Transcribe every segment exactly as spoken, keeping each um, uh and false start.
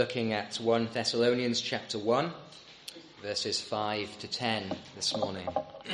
Looking at First Thessalonians chapter one, verses five to ten this morning.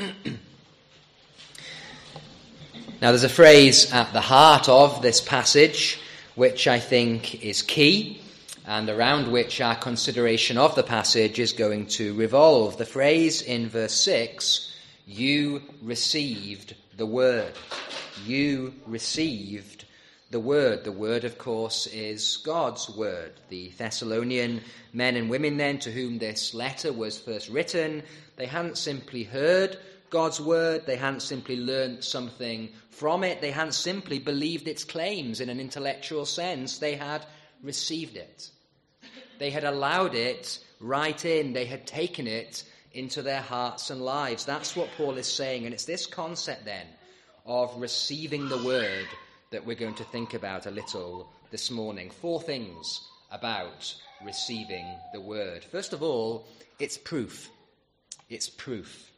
Now there's a phrase at the heart of this passage which I think is key and around which our consideration of the passage is going to revolve. The phrase in verse six, you received the word. You received the word. The word, of course, is God's word. The Thessalonian men and women then to whom this letter was first written, they hadn't simply heard God's word, they hadn't simply learnt something from it, they hadn't simply believed its claims in an intellectual sense, they had received it. They had allowed it right in, they had taken it into their hearts and lives. That's what Paul is saying, and it's this concept then of receiving the word that we're going to think about a little this morning. Four things about receiving the word. First of all, it's proof. It's proof.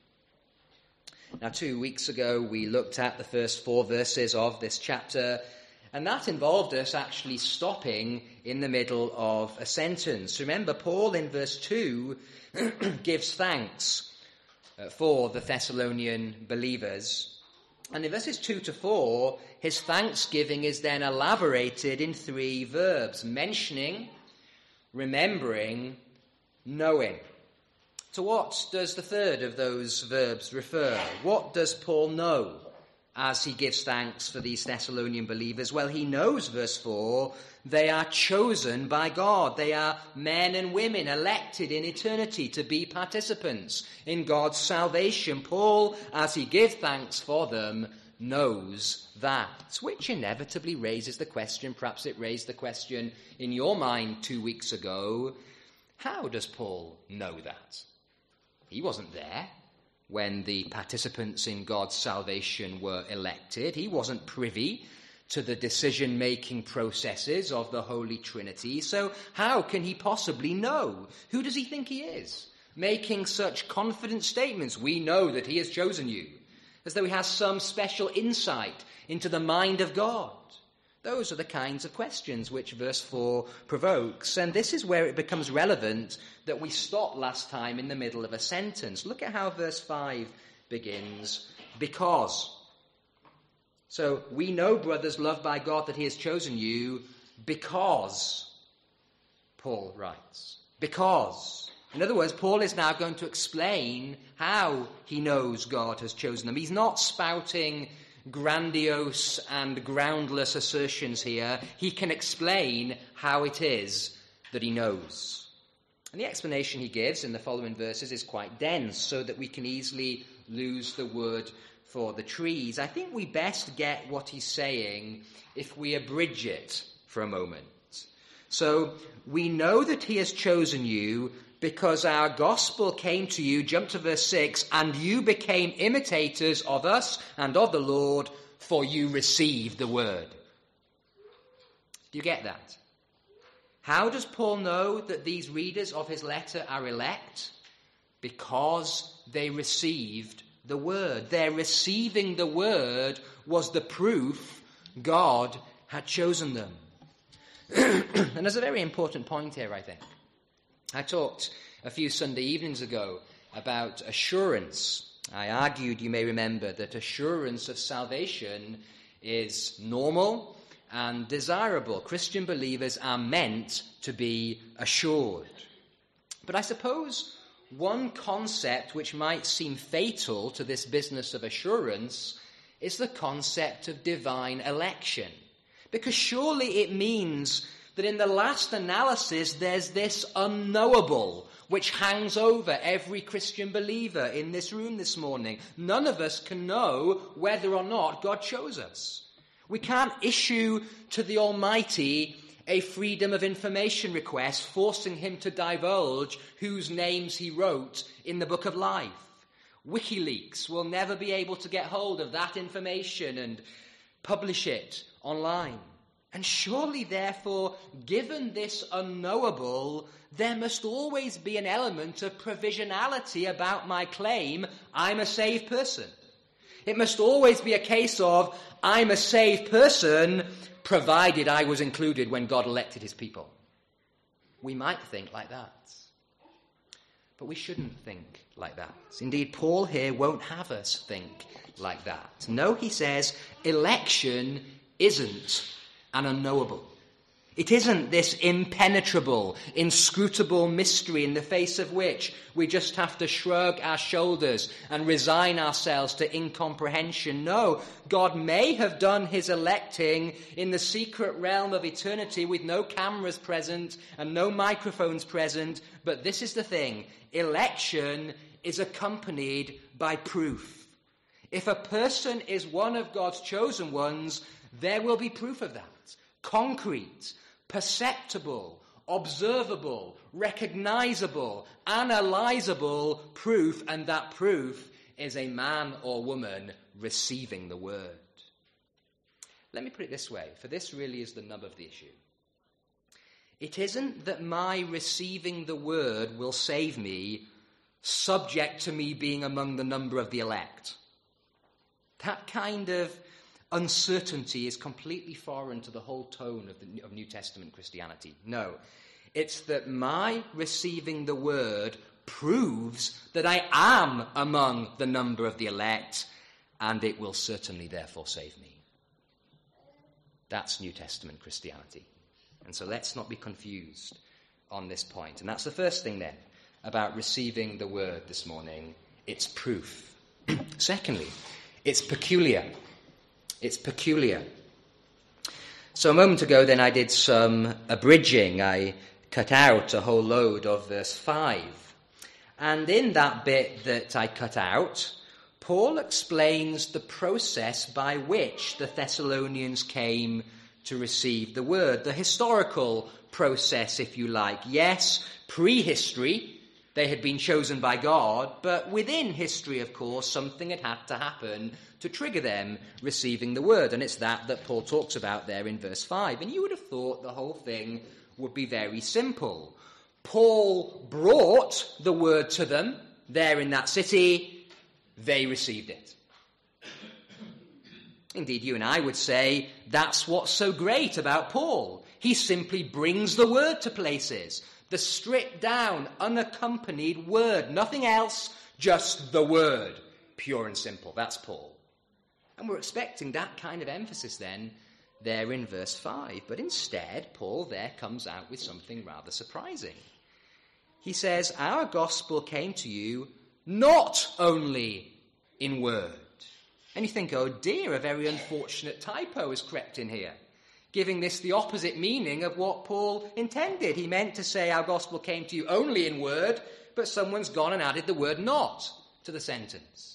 Now, two weeks ago, we looked at the first four verses of this chapter, and that involved us actually stopping in the middle of a sentence. Remember, Paul in verse two gives thanks for the Thessalonian believers. And in verses two to four, his thanksgiving is then elaborated in three verbs: mentioning, remembering, knowing. To what does the third of those verbs refer? What does Paul know as he gives thanks for these Thessalonian believers? Well, he knows, verse four, they are chosen by God. They are men and women elected in eternity to be participants in God's salvation. Paul, as he gives thanks for them, knows that, which inevitably raises the question, perhaps it raised the question in your mind two weeks ago, how does Paul know that? He wasn't there when the participants in God's salvation were elected. He wasn't privy to the decision-making processes of the Holy Trinity. So how can he possibly know? Who does he think he is, making such confident statements? We know that he has chosen you, as though he has some special insight into the mind of God. Those are the kinds of questions which verse four provokes. And this is where it becomes relevant that we stopped last time in the middle of a sentence. Look at how verse five begins. Because. So, we know, brothers, loved by God, that he has chosen you because, Paul writes. Because. In other words, Paul is now going to explain how he knows God has chosen them. He's not spouting grandiose and groundless assertions here. He can explain how it is that he knows. And the explanation he gives in the following verses is quite dense, so that we can easily lose the word for the trees. I think we best get what he's saying if we abridge it for a moment. So, we know that he has chosen you because our gospel came to you, jump to verse six, and you became imitators of us and of the Lord, for you received the word. Do you get that? How does Paul know that these readers of his letter are elect? Because they received the word. Their receiving the word was the proof God had chosen them. And there's a very important point here, I think. I talked a few Sunday evenings ago about assurance. I argued, you may remember, that assurance of salvation is normal and desirable. Christian believers are meant to be assured. But I suppose one concept which might seem fatal to this business of assurance is the concept of divine election. Because surely it means that in the last analysis there's this unknowable which hangs over every Christian believer in this room this morning. None of us can know whether or not God chose us. We can't issue to the Almighty a freedom of information request forcing him to divulge whose names he wrote in the book of life. WikiLeaks will never be able to get hold of that information and publish it online. And surely, therefore, given this unknowable, there must always be an element of provisionality about my claim, I'm a saved person. It must always be a case of, I'm a saved person, provided I was included when God elected his people. We might think like that. But we shouldn't think like that. Indeed, Paul here won't have us think like that. No, he says, election isn't an unknowable. It isn't this impenetrable, inscrutable mystery in the face of which we just have to shrug our shoulders and resign ourselves to incomprehension. No, God may have done his electing in the secret realm of eternity with no cameras present and no microphones present, but this is the thing. Election is accompanied by proof. If a person is one of God's chosen ones, there will be proof of that. Concrete, perceptible, observable, recognizable, analyzable proof, and that proof is a man or woman receiving the word. Let me put it this way, for this really is the nub of the issue. It isn't that my receiving the word will save me, subject to me being among the number of the elect. That kind of uncertainty is completely foreign to the whole tone of, the, of New Testament Christianity. No, it's that my receiving the word proves that I am among the number of the elect, and it will certainly therefore save me. That's New Testament Christianity. And so let's not be confused on this point. And that's the first thing then about receiving the word this morning. It's proof. Secondly, it's peculiar. It's peculiar. So a moment ago then I did some abridging. I cut out a whole load of verse five. And in that bit that I cut out, Paul explains the process by which the Thessalonians came to receive the word. The historical process, if you like. Yes, prehistory. They had been chosen by God, but within history, of course, something had had to happen to trigger them receiving the word. And it's that that Paul talks about there in verse five. And you would have thought the whole thing would be very simple. Paul brought the word to them there in that city. They received it. Indeed, you and I would say that's what's so great about Paul. He simply brings the word to places. The stripped down, unaccompanied word. Nothing else, just the word. Pure and simple. That's Paul. And we're expecting that kind of emphasis then there in verse five. But instead, Paul there comes out with something rather surprising. He says, our gospel came to you not only in word. And you think, oh dear, a very unfortunate typo has crept in here, giving this the opposite meaning of what Paul intended. He meant to say our gospel came to you only in word, but someone's gone and added the word not to the sentence.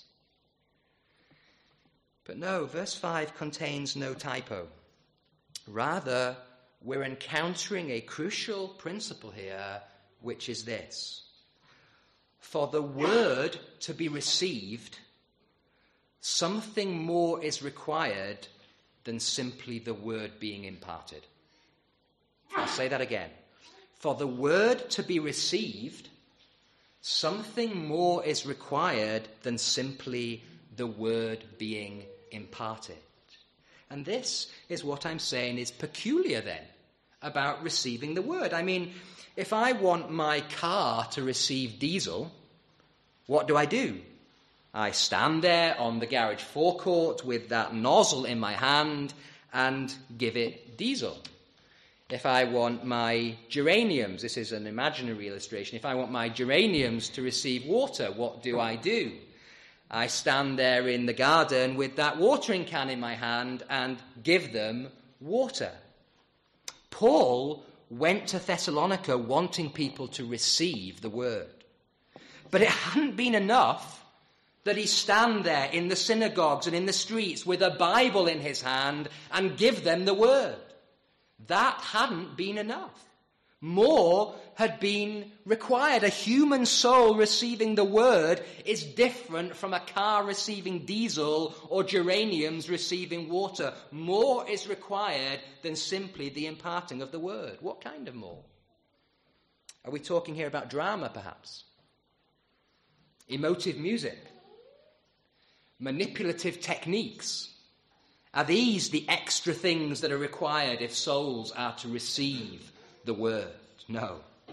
But no, verse five contains no typo. Rather, we're encountering a crucial principle here, which is this. For the word to be received, something more is required than simply the word being imparted. I'll say that again. For the word to be received, something more is required than simply the word being imparted. And this is what I'm saying is peculiar then about receiving the word. I mean, if I want my car to receive diesel, what do I do? I stand there on the garage forecourt with that nozzle in my hand and give it diesel. If I want my geraniums, this is an imaginary illustration, if I want my geraniums to receive water, what do I do? I stand there in the garden with that watering can in my hand and give them water. Paul went to Thessalonica wanting people to receive the word. But it hadn't been enough that he stand there in the synagogues and in the streets with a Bible in his hand and give them the word. That hadn't been enough. More had been required. A human soul receiving the word is different from a car receiving diesel or geraniums receiving water. More is required than simply the imparting of the word. What kind of more? Are we talking here about drama, perhaps? Emotive music? Manipulative techniques? Are these the extra things that are required if souls are to receive the word? No,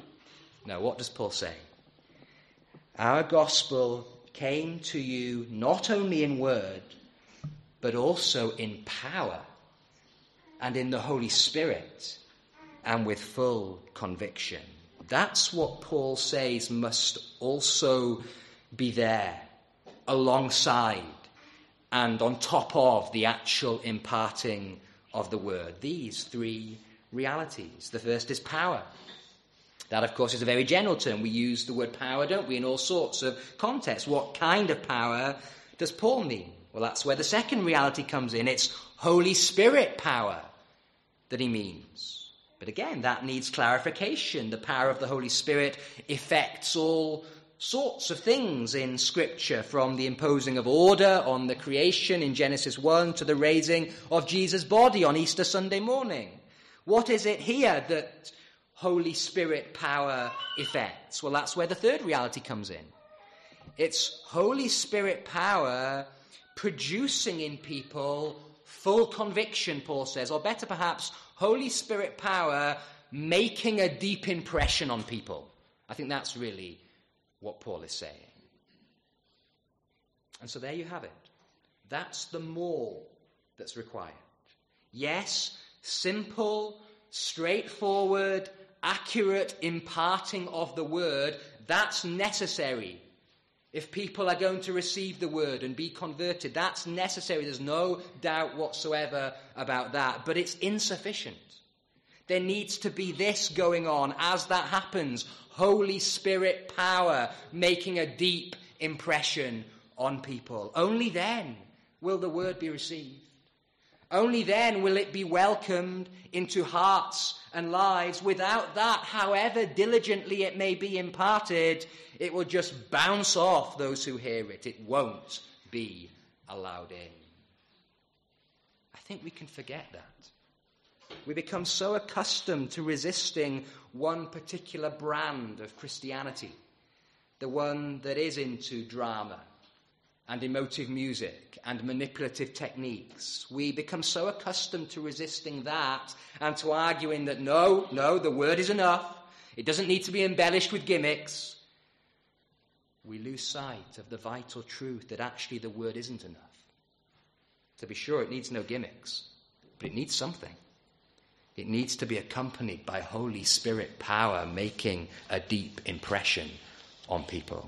No, what does Paul say? Our gospel came to you not only in word, but also in power and in the Holy Spirit and with full conviction. That's what Paul says must also be there alongside and on top of the actual imparting of the word. These three realities. The first is power. That, of course, is a very general term. We use the word power, don't we, in all sorts of contexts. What kind of power does Paul mean? Well, that's where the second reality comes in. It's Holy Spirit power that he means. But again, that needs clarification. The power of the Holy Spirit affects all sorts of things in Scripture, from the imposing of order on the creation in Genesis one to the raising of Jesus' body on Easter Sunday morning. What is it here that Holy Spirit power effects? Well, that's where the third reality comes in. It's Holy Spirit power producing in people full conviction, Paul says, or better perhaps, Holy Spirit power making a deep impression on people. I think that's really what Paul is saying. And so there you have it. That's the more that's required. Yes, simple, straightforward, accurate imparting of the word, that's necessary. If people are going to receive the word and be converted, that's necessary. There's no doubt whatsoever about that. But it's insufficient. There needs to be this going on as that happens. Holy Spirit power making a deep impression on people. Only then will the word be received. Only then will it be welcomed into hearts and lives. Without that, however diligently it may be imparted, it will just bounce off those who hear it. It won't be allowed in. I think we can forget that. We become so accustomed to resisting one particular brand of Christianity, the one that is into drama and emotive music and manipulative techniques. We become so accustomed to resisting that and to arguing that no, no, the word is enough. It doesn't need to be embellished with gimmicks. We lose sight of the vital truth that actually the word isn't enough. To be sure, it needs no gimmicks, but it needs something. It needs to be accompanied by Holy Spirit power making a deep impression on people.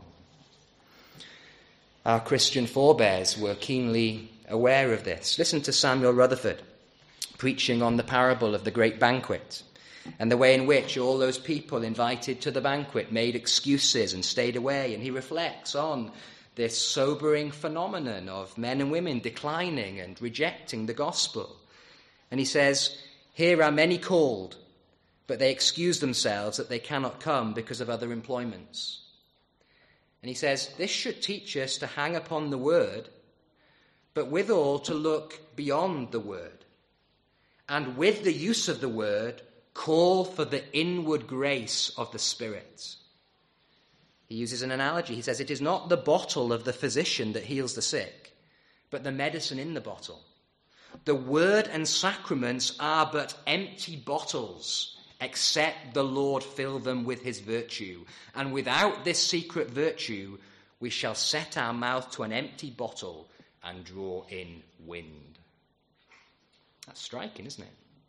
Our Christian forebears were keenly aware of this. Listen to Samuel Rutherford preaching on the parable of the great banquet and the way in which all those people invited to the banquet made excuses and stayed away. And he reflects on this sobering phenomenon of men and women declining and rejecting the gospel. And he says, "Here are many called, but they excuse themselves that they cannot come because of other employments." And he says, this should teach us to hang upon the word, but withal to look beyond the word. And with the use of the word, call for the inward grace of the Spirit. He uses an analogy. He says, it is not the bottle of the physician that heals the sick, but the medicine in the bottle. The word and sacraments are but empty bottles, except the Lord fill them with his virtue. And without this secret virtue, we shall set our mouth to an empty bottle and draw in wind. That's striking, isn't it?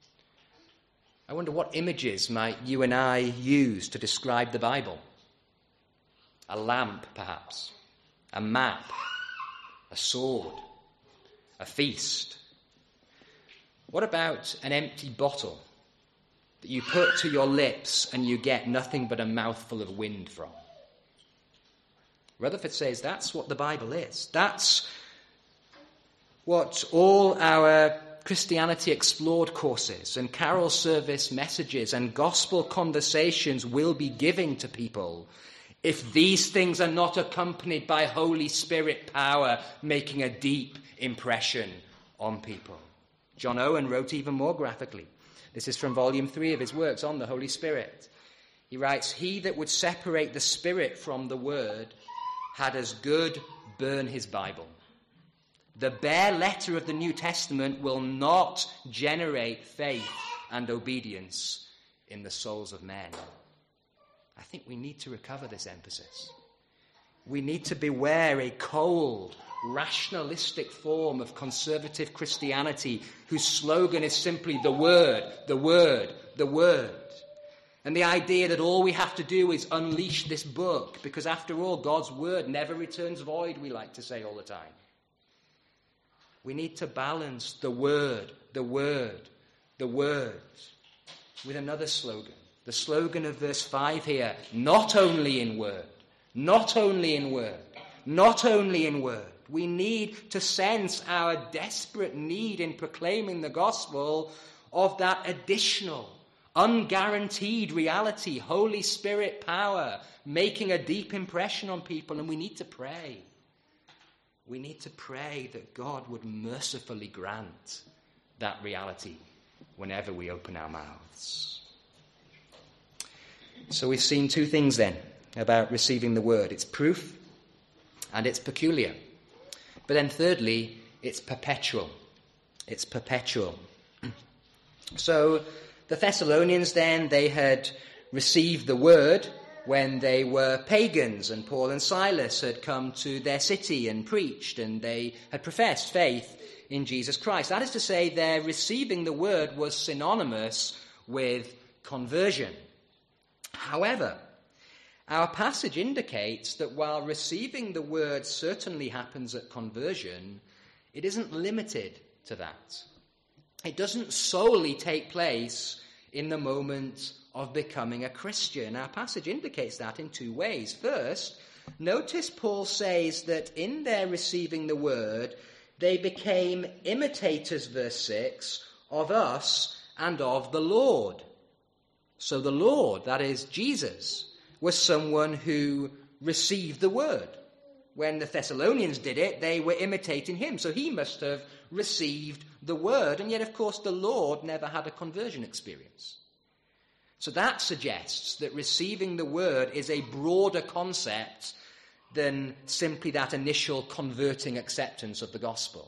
I wonder what images might you and I use to describe the Bible? A lamp, perhaps. A map. A sword. A feast. What about an empty bottle that you put to your lips and you get nothing but a mouthful of wind from? Rutherford says that's what the Bible is. That's what all our Christianity Explored courses and carol service messages and gospel conversations will be giving to people if these things are not accompanied by Holy Spirit power making a deep impression on people. John Owen wrote even more graphically. This is from volume three of his works on the Holy Spirit. He writes, "He that would separate the Spirit from the Word had as good burn his Bible. The bare letter of the New Testament will not generate faith and obedience in the souls of men." I think we need to recover this emphasis. We need to beware a cold, rationalistic form of conservative Christianity whose slogan is simply the word, the word, the word. And the idea that all we have to do is unleash this book, because after all, God's word never returns void, we like to say all the time. We need to balance the word, the word, the word with another slogan. The slogan of verse five here, not only in word, not only in word, not only in word. We need to sense our desperate need in proclaiming the gospel of that additional, unguaranteed reality, Holy Spirit power, making a deep impression on people, and we need to pray. We need to pray that God would mercifully grant that reality whenever we open our mouths. So we've seen two things then about receiving the word. It's proof and it's peculiar. But then thirdly, it's perpetual. It's perpetual. So the Thessalonians then, they had received the word when they were pagans, and Paul and Silas had come to their city and preached, and they had professed faith in Jesus Christ. That is to say, their receiving the word was synonymous with conversion. However, our passage indicates that while receiving the word certainly happens at conversion, it isn't limited to that. It doesn't solely take place in the moment of becoming a Christian. Our passage indicates that in two ways. First, notice Paul says that in their receiving the word, they became imitators, verse six, of us and of the Lord. So the Lord, that is Jesus, was someone who received the word. When the Thessalonians did it, they were imitating him. So he must have received the word. And yet, of course, the Lord never had a conversion experience. So that suggests that receiving the word is a broader concept than simply that initial converting acceptance of the gospel.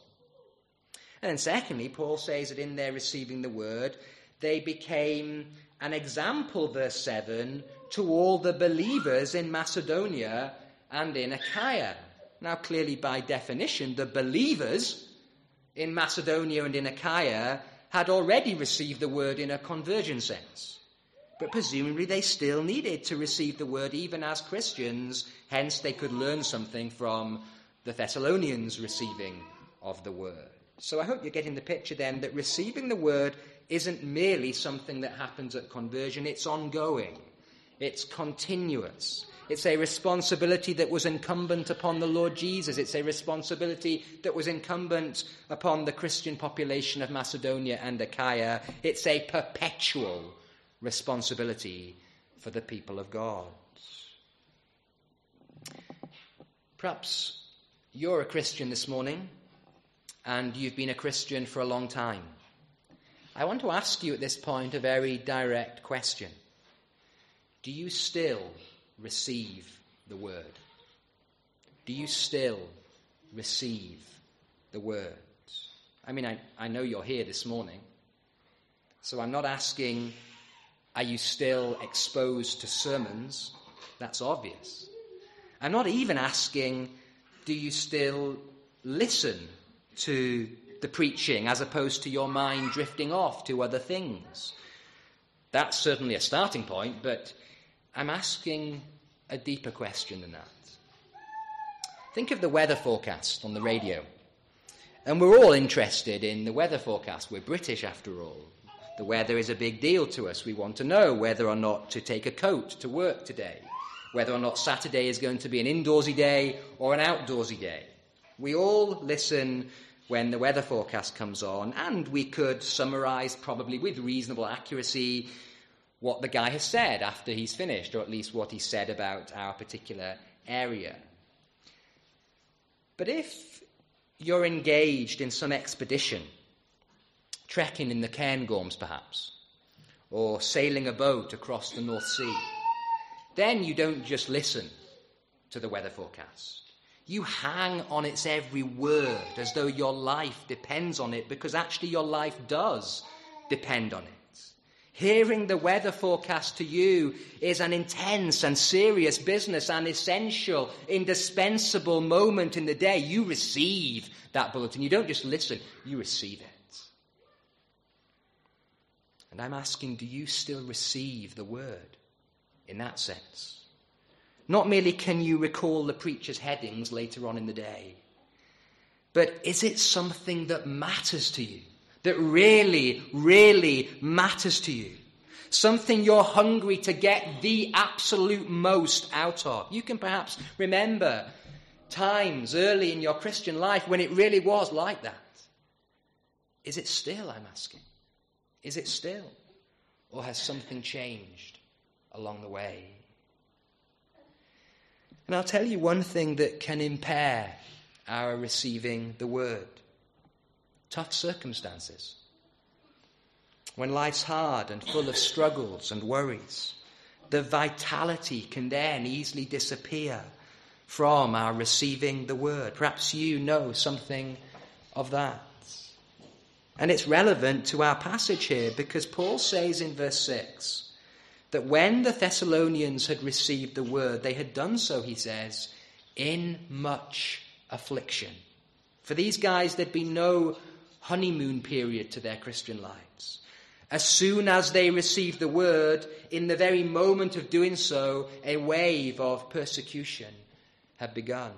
And then secondly, Paul says that in their receiving the word, they became an example, verse seven, to all the believers in Macedonia and in Achaia. Now, clearly, by definition, the believers in Macedonia and in Achaia had already received the word in a conversion sense. But presumably they still needed to receive the word even as Christians, hence they could learn something from the Thessalonians receiving of the word. So I hope you're getting the picture then that receiving the word isn't merely something that happens at conversion, it's ongoing, it's continuous. It's a responsibility that was incumbent upon the Lord Jesus. It's a responsibility that was incumbent upon the Christian population of Macedonia and Achaia. It's a perpetual responsibility for the people of God. Perhaps you're a Christian this morning, and you've been a Christian for a long time. I want to ask you at this point a very direct question. Do you still receive the word? Do you still receive the word? I mean, I, I know you're here this morning, so I'm not asking, are you still exposed to sermons? That's obvious. I'm not even asking, do you still listen to the preaching as opposed to your mind drifting off to other things? That's certainly a starting point, but I'm asking a deeper question than that. Think of the weather forecast on the radio. And we're all interested in the weather forecast. We're British, after all. The weather is a big deal to us. We want to know whether or not to take a coat to work today, whether or not Saturday is going to be an indoorsy day or an outdoorsy day. We all listen when the weather forecast comes on, and we could summarize, probably with reasonable accuracy, what the guy has said after he's finished, or at least what he said about our particular area. But if you're engaged in some expedition, trekking in the Cairngorms perhaps, or sailing a boat across the North Sea, then you don't just listen to the weather forecast. You hang on its every word as though your life depends on it, because actually your life does depend on it. Hearing the weather forecast to you is an intense and serious business, an essential, indispensable moment in the day. You receive that bulletin. You don't just listen, you receive it. And I'm asking, do you still receive the word in that sense? Not merely can you recall the preacher's headings later on in the day, but is it something that matters to you? That really, really matters to you. Something you're hungry to get the absolute most out of. You can perhaps remember times early in your Christian life when it really was like that. Is it still, I'm asking? Is it still? Or has something changed along the way? And I'll tell you one thing that can impair our receiving the word. Tough circumstances. When life's hard and full of struggles and worries, the vitality can then easily disappear from our receiving the word. Perhaps you know something of that. And it's relevant to our passage here because Paul says in verse six that when the Thessalonians had received the word, they had done so, he says, in much affliction. For these guys, there'd been no honeymoon period to their Christian lives. As soon as they received the word, in the very moment of doing so, a wave of persecution had begun.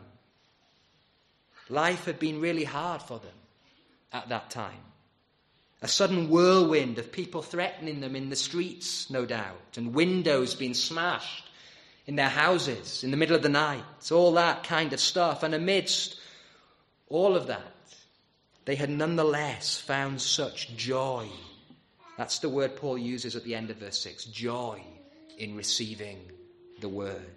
Life had been really hard for them at that time. A sudden whirlwind of people threatening them in the streets, no doubt, and windows being smashed in their houses in the middle of the night, all that kind of stuff. And amidst all of that, they had nonetheless found such joy. That's the word Paul uses at the end of verse six, joy in receiving the word.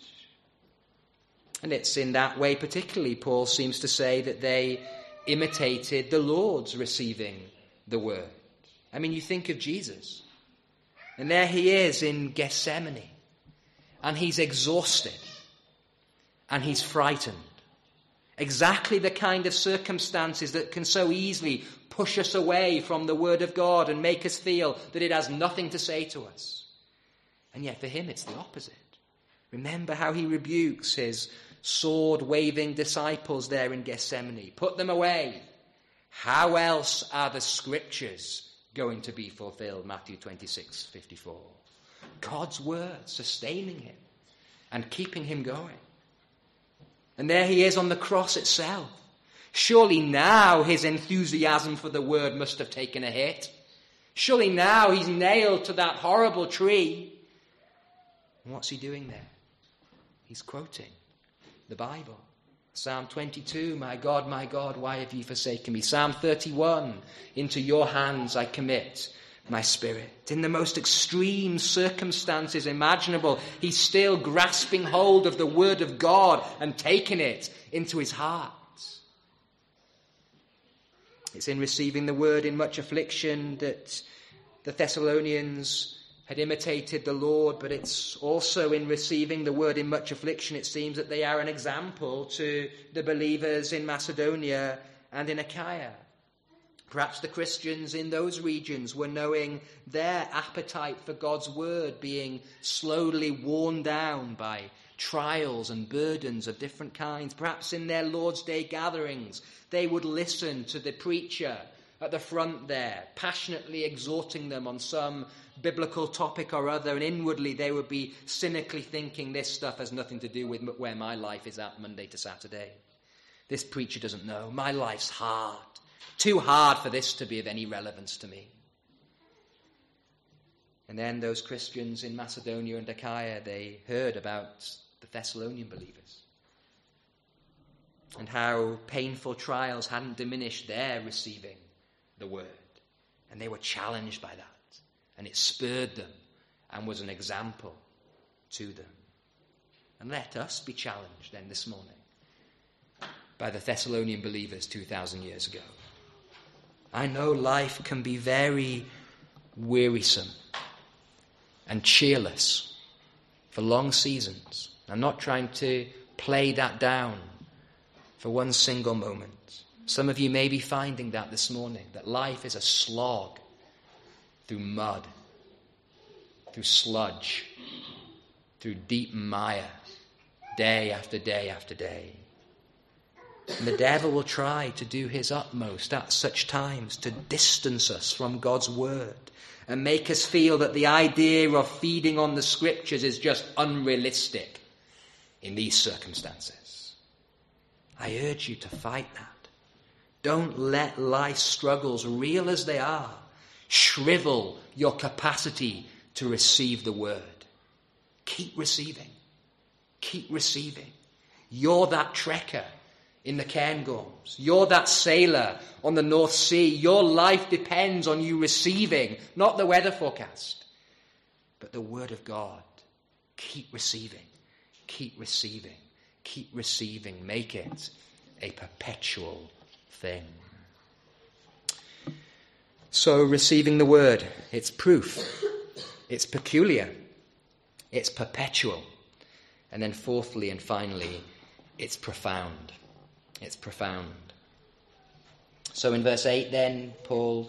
And it's in that way particularly Paul seems to say that they imitated the Lord's receiving the word. I mean, you think of Jesus, and there he is in Gethsemane, and he's exhausted, and he's frightened. Exactly the kind of circumstances that can so easily push us away from the word of God and make us feel that it has nothing to say to us. And yet for him it's the opposite. Remember how he rebukes his sword-waving disciples there in Gethsemane. Put them away. How else are the scriptures going to be fulfilled? Matthew twenty-six fifty-four. God's word sustaining him and keeping him going. And there he is on the cross itself. Surely now his enthusiasm for the word must have taken a hit. Surely now he's nailed to that horrible tree. And what's he doing there? He's quoting the Bible. Psalm twenty-two, my God, my God, why have you forsaken me? Psalm thirty-one, into your hands I commit my spirit. In the most extreme circumstances imaginable, he's still grasping hold of the word of God and taking it into his heart. It's in receiving the word in much affliction that the Thessalonians had imitated the Lord, but it's also in receiving the word in much affliction, it seems, that they are an example to the believers in Macedonia and in Achaia. Perhaps the Christians in those regions were knowing their appetite for God's word being slowly worn down by trials and burdens of different kinds. Perhaps in their Lord's Day gatherings, they would listen to the preacher at the front there, passionately exhorting them on some biblical topic or other, and inwardly they would be cynically thinking, this stuff has nothing to do with where my life is at Monday to Saturday. This preacher doesn't know. My life's hard. Too hard for this to be of any relevance to me. And then those Christians in Macedonia and Achaia, they heard about the Thessalonian believers and how painful trials hadn't diminished their receiving the word. And they were challenged by that. And it spurred them and was an example to them. And let us be challenged then this morning by the Thessalonian believers two thousand years ago. I know life can be very wearisome and cheerless for long seasons. I'm not trying to play that down for one single moment. Some of you may be finding that this morning, that life is a slog through mud through sludge, through deep mire, day after day after day. And the devil will try to do his utmost at such times to distance us from God's word and make us feel that the idea of feeding on the scriptures is just unrealistic in these circumstances. I urge you to fight that. Don't let life's struggles, real as they are, shrivel your capacity to receive the word. Keep receiving. Keep receiving. You're that trekker in the Cairngorms. You're that sailor on the North Sea. Your life depends on you receiving, not the weather forecast, but the word of God. Keep receiving. Keep receiving. Keep receiving. Make it a perpetual thing. So receiving the word, it's proof, it's peculiar, it's perpetual, and then fourthly and finally, it's profound. It's profound. So in verse eight then, Paul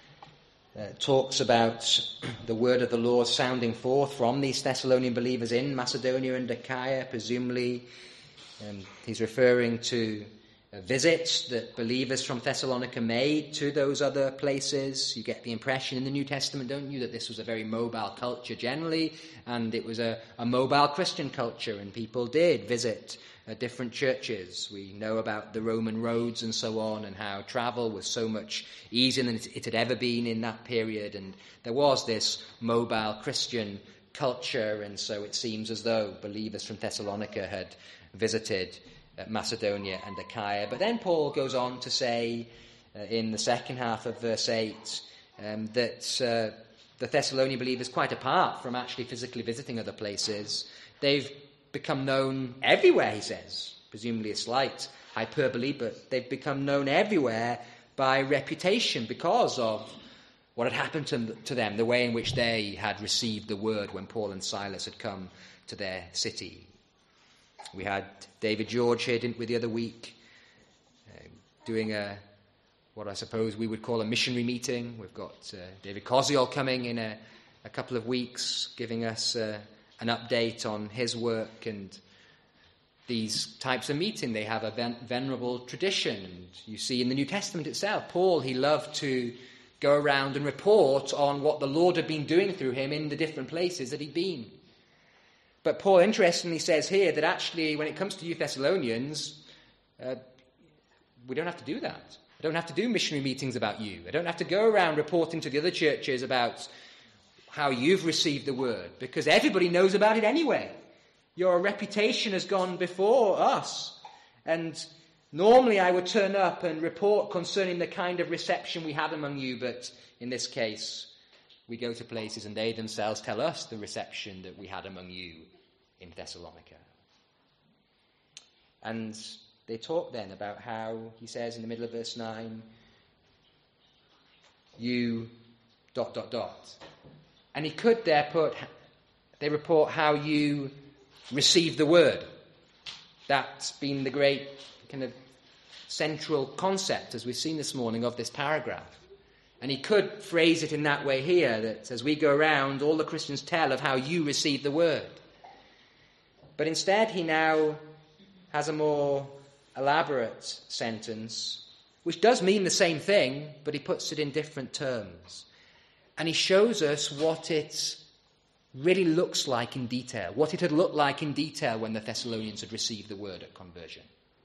uh, talks about the word of the Lord sounding forth from these Thessalonian believers in Macedonia and Achaia, presumably. Um, he's referring to visits that believers from Thessalonica made to those other places. You get the impression in the New Testament, don't you, that this was a very mobile culture generally, and it was a, a mobile Christian culture, and people did visit uh, different churches. We know about the Roman roads and so on, and how travel was so much easier than it, it had ever been in that period, and there was this mobile Christian culture, and so it seems as though believers from Thessalonica had visited Macedonia and Achaia. But then Paul goes on to say uh, in the second half of verse eight um, that uh, the Thessalonian believers, quite apart from actually physically visiting other places, they've become known everywhere, he says. Presumably a slight hyperbole, but they've become known everywhere by reputation because of what had happened to, to them, the way in which they had received the word when Paul and Silas had come to their city. We had David George here, didn't we, the other week, uh, doing a what I suppose we would call a missionary meeting. We've got uh, David Koziol coming in a, a couple of weeks, giving us uh, an update on his work. And these types of meeting, they have a ven- venerable tradition. And you see in the New Testament itself, Paul, he loved to go around and report on what the Lord had been doing through him in the different places that he'd been. But Paul interestingly says here that actually when it comes to you Thessalonians, uh, we don't have to do that. I don't have to do missionary meetings about you. I don't have to go around reporting to the other churches about how you've received the word, because everybody knows about it anyway. Your reputation has gone before us. And normally I would turn up and report concerning the kind of reception we had among you, but in this case, we go to places and they themselves tell us the reception that we had among you in Thessalonica. And they talk then about how, he says in the middle of verse nine, you dot, dot, dot. And he could there put, they report how you received the word. That's been the great kind of central concept, as we've seen this morning, of this paragraph. And he could phrase it in that way here, that as we go around, all the Christians tell of how you received the word. But instead, he now has a more elaborate sentence, which does mean the same thing, but he puts it in different terms. And he shows us what it really looks like in detail, what it had looked like in detail when the Thessalonians had received the word at conversion.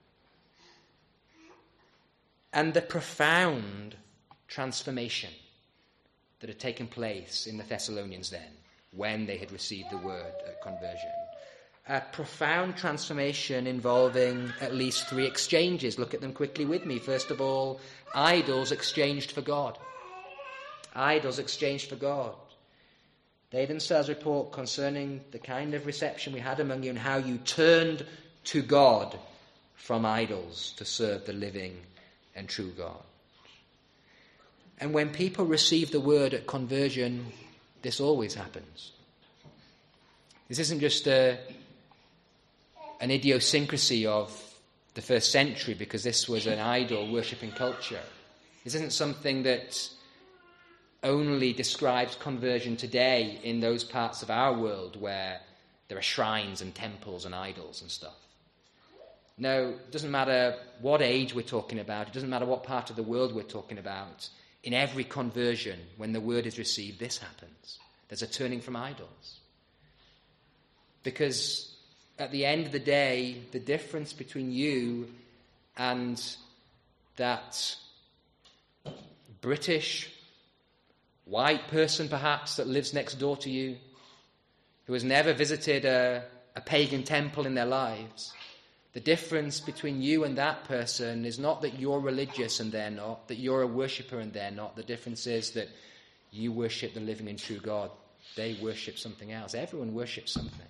And the profound transformation that had taken place in the Thessalonians then, when they had received the word at conversion. A profound transformation involving at least three exchanges. Look at them quickly with me. First of all, idols exchanged for God. Idols exchanged for God. They themselves report concerning the kind of reception we had among you and how you turned to God from idols to serve the living and true God. And when people receive the word at conversion, this always happens. This isn't just a, an idiosyncrasy of the first century because this was an idol worshipping culture. This isn't something that only describes conversion today in those parts of our world where there are shrines and temples and idols and stuff. No, it doesn't matter what age we're talking about. It doesn't matter what part of the world we're talking about. In every conversion, when the word is received, this happens. There's a turning from idols. Because at the end of the day, the difference between you and that British white person, perhaps, that lives next door to you, who has never visited a, a pagan temple in their lives, the difference between you and that person is not that you're religious and they're not, that you're a worshipper and they're not. The difference is that you worship the living and true God. They worship something else. Everyone worships something.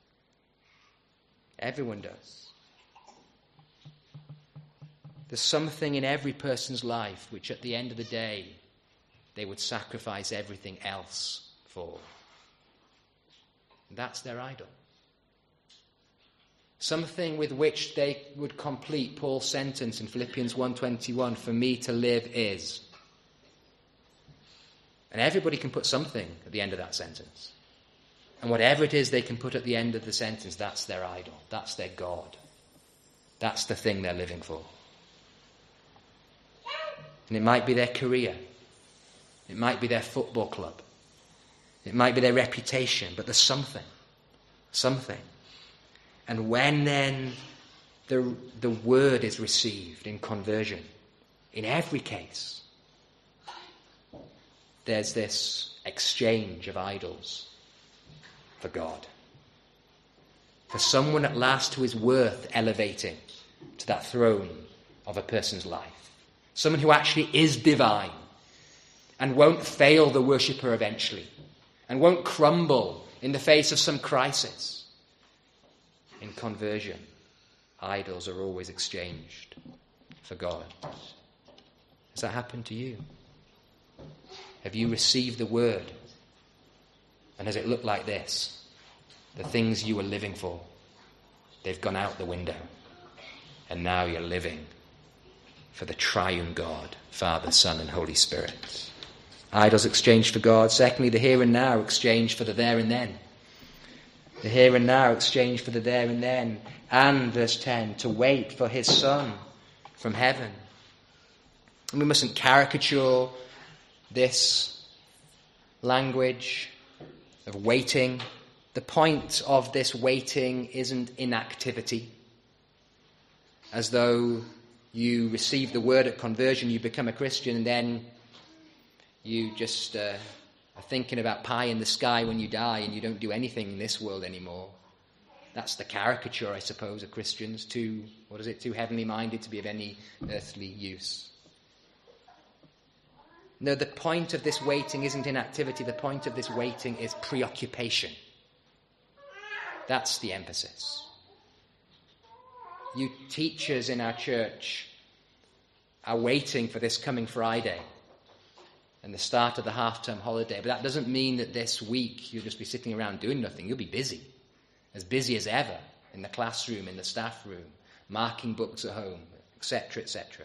Everyone does. There's something in every person's life which at the end of the day they would sacrifice everything else for. That's their idol. Something with which they would complete Paul's sentence in Philippians one twenty-one, for me to live is. And everybody can put something at the end of that sentence. And whatever it is they can put at the end of the sentence, that's their idol. That's their God. That's the thing they're living for. And it might be their career. It might be their football club. It might be their reputation, but there's something. Something. And when then the, the word is received in conversion, in every case, there's this exchange of idols for God. For someone at last who is worth elevating to that throne of a person's life. Someone who actually is divine and won't fail the worshipper eventually and won't crumble in the face of some crisis. In conversion, idols are always exchanged for God. Has that happened to you? Have you received the word? And has it looked like this? The things you were living for, they've gone out the window. And now you're living for the triune God, Father, Son, and Holy Spirit. Idols exchanged for God. Secondly, the here and now exchanged for the there and then. The here and now exchanged for the there and then. And, verse ten, to wait for his Son from heaven. And we mustn't caricature this language of waiting. The point of this waiting isn't inactivity. As though you receive the word at conversion, you become a Christian, and then you just uh, are thinking about pie in the sky when you die, and you don't do anything in this world anymore. That's the caricature, I suppose, of Christians, too, what is it, too heavenly minded to be of any earthly use. No, the point of this waiting isn't inactivity. The point of this waiting is preoccupation. That's the emphasis. You teachers in our church are waiting for this coming Friday and the start of the half-term holiday. But that doesn't mean that this week you'll just be sitting around doing nothing. You'll be busy, as busy as ever, in the classroom, in the staff room, marking books at home, et cetera, et cetera.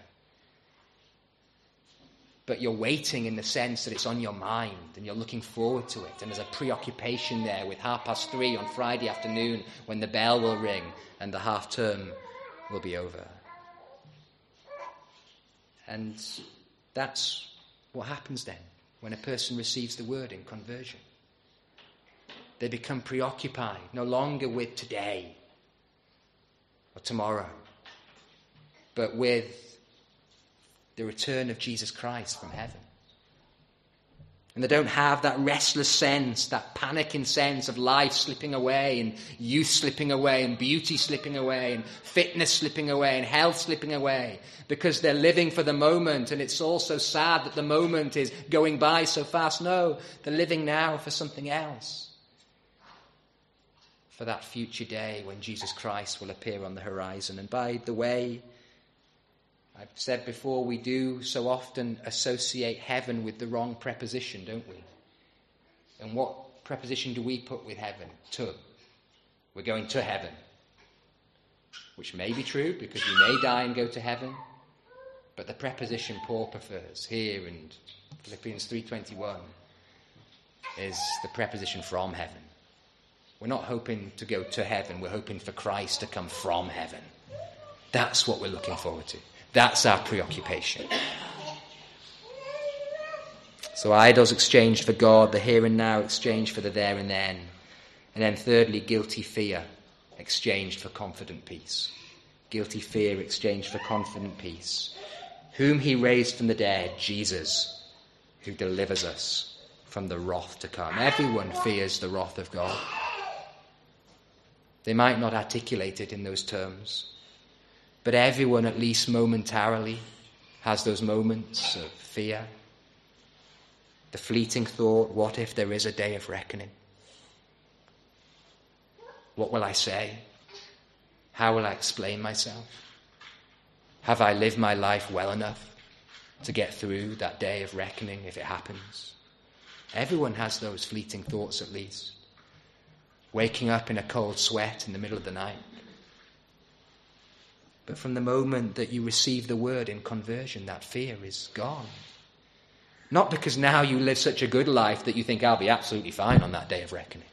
But you're waiting in the sense that it's on your mind and you're looking forward to it. And there's a preoccupation there with half past three on Friday afternoon when the bell will ring and the half-term will be over. And that's what happens then when a person receives the word in conversion. They become preoccupied, no longer with today or tomorrow, but with the return of Jesus Christ from heaven. And they don't have that restless sense, that panicking sense of life slipping away and youth slipping away and beauty slipping away and fitness slipping away and health slipping away, because they're living for the moment, and it's all so sad that the moment is going by so fast. No, they're living now for something else. For that future day when Jesus Christ will appear on the horizon. And by the way, I've said before, we do so often associate heaven with the wrong preposition, don't we? And what preposition do we put with heaven? To. We're going to heaven. Which may be true, because we may die and go to heaven. But the preposition Paul prefers here in Philippians three twenty-one is the preposition from heaven. We're not hoping to go to heaven. We're hoping for Christ to come from heaven. That's what we're looking forward to. That's our preoccupation. So idols exchanged for God, the here and now exchanged for the there and then. And then thirdly, guilty fear exchanged for confident peace. Guilty fear exchanged for confident peace. Whom he raised from the dead, Jesus, who delivers us from the wrath to come. Everyone fears the wrath of God. They might not articulate it in those terms, but everyone, at least momentarily, has those moments of fear. The fleeting thought, what if there is a day of reckoning? What will I say? How will I explain myself? Have I lived my life well enough to get through that day of reckoning if it happens? Everyone has those fleeting thoughts at least. Waking up in a cold sweat in the middle of the night. But from the moment that you receive the word in conversion, that fear is gone. Not because now you live such a good life that you think I'll be absolutely fine on that day of reckoning.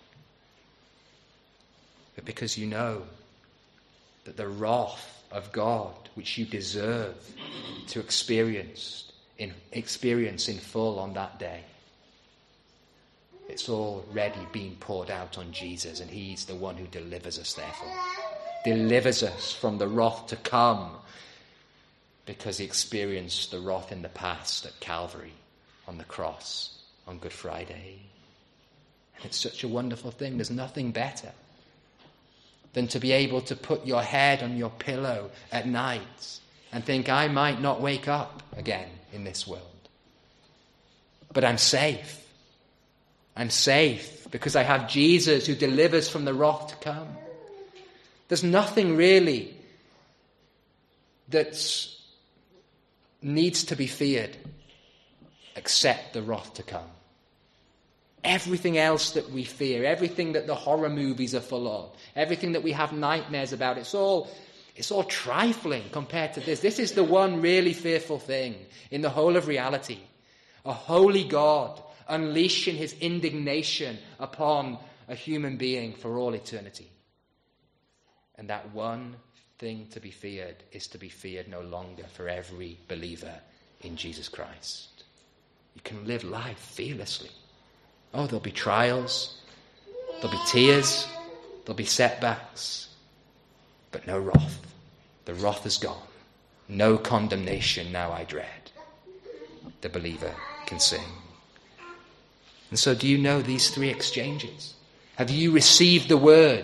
But because you know that the wrath of God, which you deserve to experience in, experience in full on that day, it's already been poured out on Jesus, and he's the one who delivers us therefore. Delivers us from the wrath to come, because he experienced the wrath in the past at Calvary, on the cross, on Good Friday. And it's such a wonderful thing. There's nothing better than to be able to put your head on your pillow at night and think, I might not wake up again in this world, but I'm safe. I'm safe because I have Jesus who delivers from the wrath to come. There's nothing really that needs to be feared except the wrath to come. Everything else that we fear, everything that the horror movies are full of, everything that we have nightmares about, it's all, it's all trifling compared to this. This is the one really fearful thing in the whole of reality. A holy God unleashing his indignation upon a human being for all eternity. And that one thing to be feared is to be feared no longer for every believer in Jesus Christ. You can live life fearlessly. Oh, there'll be trials, there'll be tears, there'll be setbacks, but no wrath. The wrath is gone. No condemnation now I dread. The believer can sing. And so do you know these three exchanges? Have you received the word?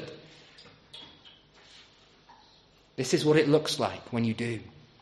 This is what it looks like when you do.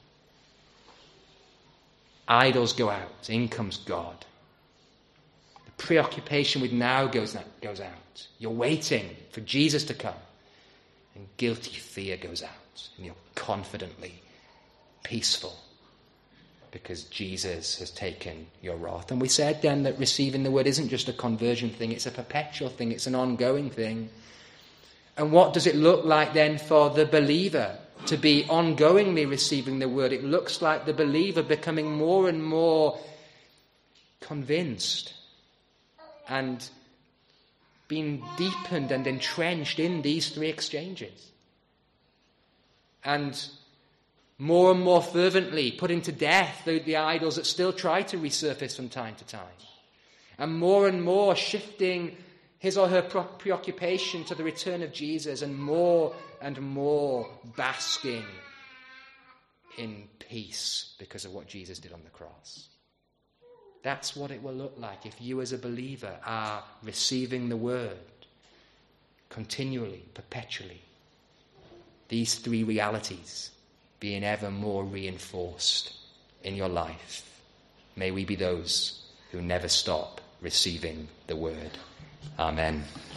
Idols go out, in comes God. The preoccupation with now goes out, goes out. You're waiting for Jesus to come. And guilty fear goes out. And you're confidently peaceful because Jesus has taken your wrath. And we said then that receiving the word isn't just a conversion thing, it's a perpetual thing, it's an ongoing thing. And what does it look like then for the believer to be ongoingly receiving the word? It looks like the believer becoming more and more convinced and being deepened and entrenched in these three exchanges. And more and more fervently putting to death the, the idols that still try to resurface from time to time. And more and more shifting his or her preoccupation to the return of Jesus, and more and more basking in peace because of what Jesus did on the cross. That's what it will look like if you as a believer are receiving the word continually, perpetually. These three realities being ever more reinforced in your life. May we be those who never stop receiving the word. Amen.